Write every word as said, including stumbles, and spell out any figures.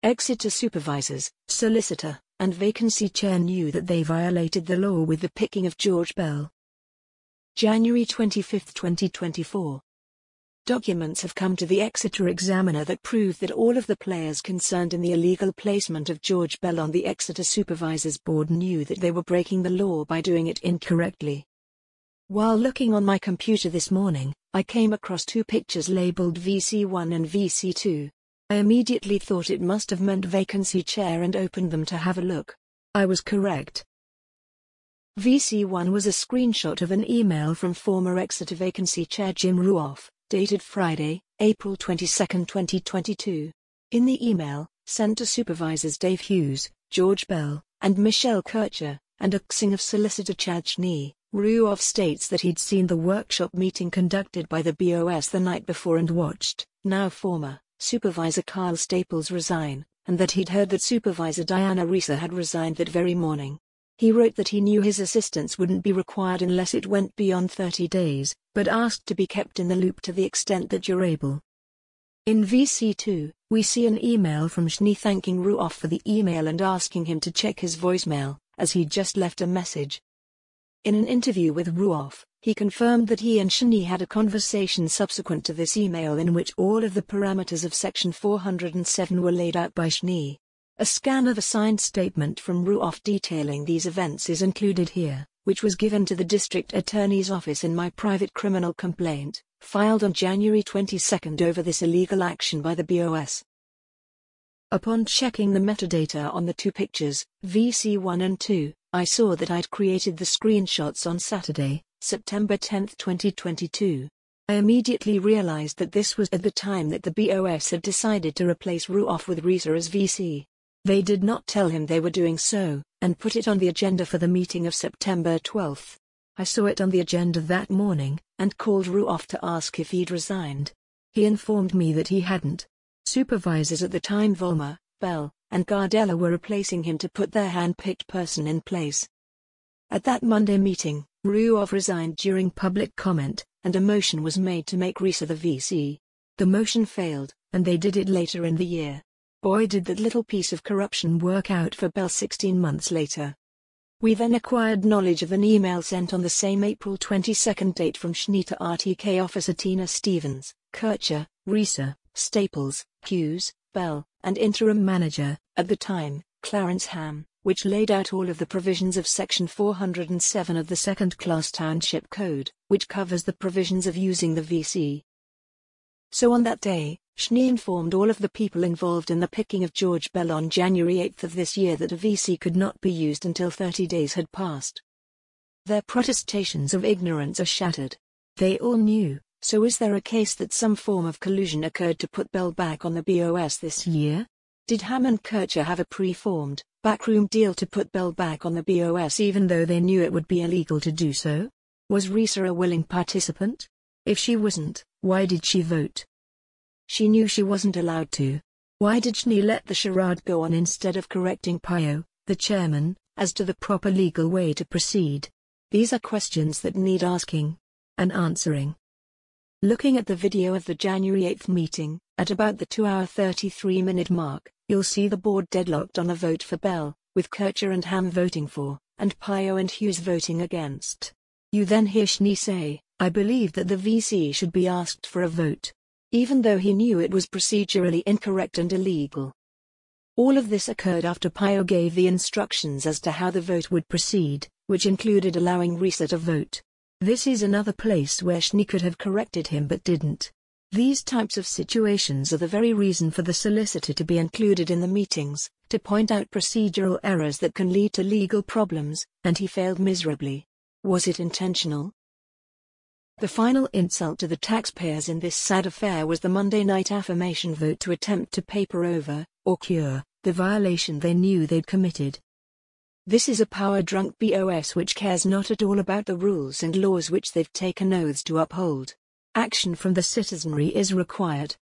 Exeter supervisors, solicitor, and vacancy chair knew that they violated the law with the picking of George Bell. January twenty-fifth, twenty twenty-four. Documents have come to the Exeter Examiner that prove that all of the players concerned in the illegal placement of George Bell on the Exeter Supervisors Board knew that they were breaking the law by doing it incorrectly. While looking on my computer this morning, I came across two pictures labeled V C one and V C two. I immediately thought it must have meant vacancy chair and opened them to have a look. I was correct. V C one was a screenshot of an email from former Exeter vacancy chair Jim Ruoff, dated Friday, April twenty-second, twenty twenty-two. In the email, sent to supervisors Dave Hughes, George Bell, and Michelle Kircher, and axing of solicitor Chad Schnee, Ruoff states that he'd seen the workshop meeting conducted by the B O S the night before and watched, now former, Supervisor Carl Staples resign, and that he'd heard that Supervisor Diana Reeser had resigned that very morning. He wrote that he knew his assistance wouldn't be required unless it went beyond thirty days, but asked to be kept in the loop to the extent that you're able. In V C two, we see an email from Schnee thanking Ruoff for the email and asking him to check his voicemail, as he'd just left a message. In an interview with Ruoff, he confirmed that he and Schnee had a conversation subsequent to this email in which all of the parameters of Section four hundred seven were laid out by Schnee. A scan of a signed statement from Ruoff detailing these events is included here, which was given to the District Attorney's Office in my private criminal complaint, filed on January twenty-second over this illegal action by the B O S. Upon checking the metadata on the two pictures, V C one and two, I saw that I'd created the screenshots on Saturday, September tenth, twenty twenty-two. I immediately realized that this was at the time that the B O S had decided to replace Ruoff with Reeser as V C. They did not tell him they were doing so, and put it on the agenda for the meeting of September twelfth. I saw it on the agenda that morning, and called Ruoff to ask if he'd resigned. He informed me that he hadn't. Supervisors at the time Vollmer, Bell, and Gardella were replacing him to put their hand-picked person in place. At that Monday meeting, Ruoff resigned during public comment, and a motion was made to make Reeser the V C. The motion failed, and they did it later in the year. Boy, did that little piece of corruption work out for Bell sixteen months later. We then acquired knowledge of an email sent on the same April twenty-second date from Schnee to R T K officer Tina Stevens, Kircher, Reeser, Staples, Hughes, Bell, and interim manager, at the time, Clarence Ham, which laid out all of the provisions of Section four hundred seven of the Second-Class Township Code, which covers the provisions of using the V C. So on that day, Schnee informed all of the people involved in the picking of George Bell on January eighth of this year that a V C could not be used until thirty days had passed. Their protestations of ignorance are shattered. They all knew, so is there a case that some form of collusion occurred to put Bell back on the B O S this year? Did Ham and Kircher have a pre-formed, backroom deal to put Bell back on the B O S even though they knew it would be illegal to do so? Was Reeser a willing participant? If she wasn't, why did she vote? She knew she wasn't allowed to. Why did Schnee let the charade go on instead of correcting Pio, the chairman, as to the proper legal way to proceed? These are questions that need asking and answering. Looking at the video of the January eighth meeting, at about the two hour thirty-three minute mark, you'll see the board deadlocked on a vote for Bell, with Kircher and Ham voting for, and Pio and Hughes voting against. You then hear Schnee say, "I believe that the V C should be asked for a vote," even though he knew it was procedurally incorrect and illegal. All of this occurred after Pio gave the instructions as to how the vote would proceed, which included allowing Reeser to vote. This is another place where Schnee could have corrected him but didn't. These types of situations are the very reason for the solicitor to be included in the meetings, to point out procedural errors that can lead to legal problems, and he failed miserably. Was it intentional? The final insult to the taxpayers in this sad affair was the Monday night affirmation vote to attempt to paper over, or cure, the violation they knew they'd committed. This is a power-drunk B O S which cares not at all about the rules and laws which they've taken oaths to uphold. Action from the citizenry is required.